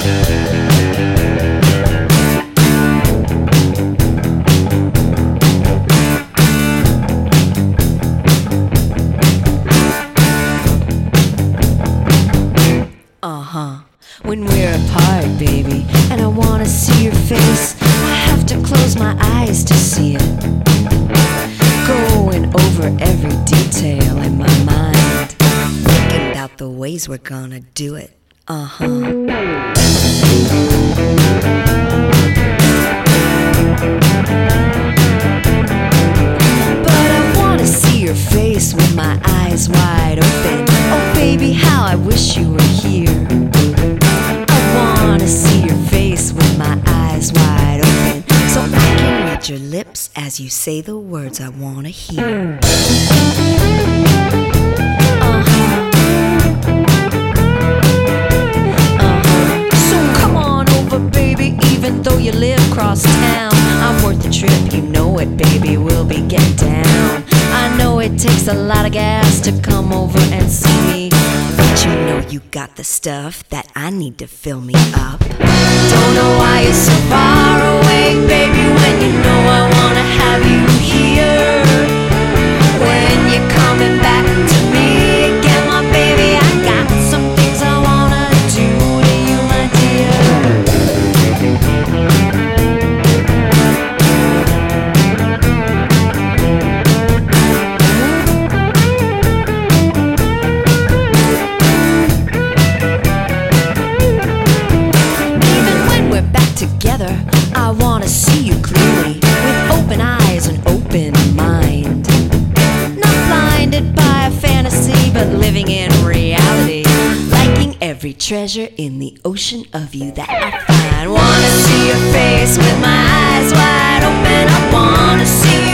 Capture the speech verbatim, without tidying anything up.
Uh-huh. When we're apart, baby, and I wanna see your face, I have to close my eyes to see it. Going over every detail in my mind, thinking about the ways we're gonna do it. Uh-huh. But I wanna see your face with my eyes wide open. Oh baby, how I wish you were here. I wanna see your face with my eyes wide open, so I can read your lips as you say the words I wanna hear. Uh-huh. Uh-huh. So come on over, baby, even though you live across town. I'm worth the trip, you know it, baby, we'll be getting down. I know it takes a lot of gas to come over and see me, but you know you got the stuff that I need to fill me up. Don't know why you're so far away, baby, when you know I wanna have you here. When you're coming back to me again, my baby, I got some things I wanna do to you, my dear. Together, I wanna see you clearly, with open eyes and open mind. Not blinded by a fantasy, but living in reality, liking every treasure in the ocean of you that I find. Wanna see your face with my eyes wide open. I wanna see you